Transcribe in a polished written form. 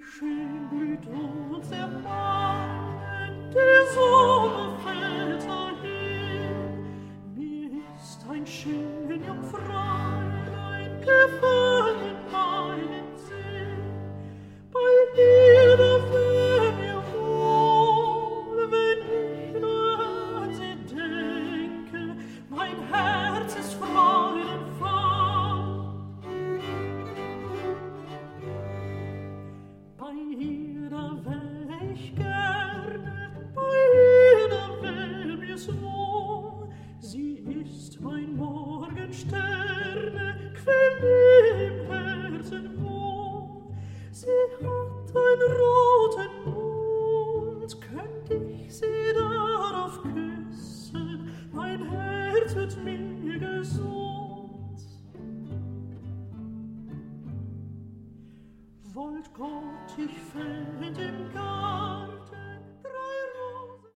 schön blüht unser Mann, die Sonne fällt dahin. Mir ist ein schön Jungfräulein gefallen meinen Sinn. Bei ihr da wär mir wohl, wenn ich nur an sie denke, mein Herz ist freudenvoll. Bei ihr da wär ich gerne, bei ihr da wär mir's wohl. Sie ist mein Morgensterne, Quelle im Herzen wohl. Sie hat einen roten Mund, könnt ich sie darauf küssen, mein Herz wird mir gesund. Wollt Gott, ich fände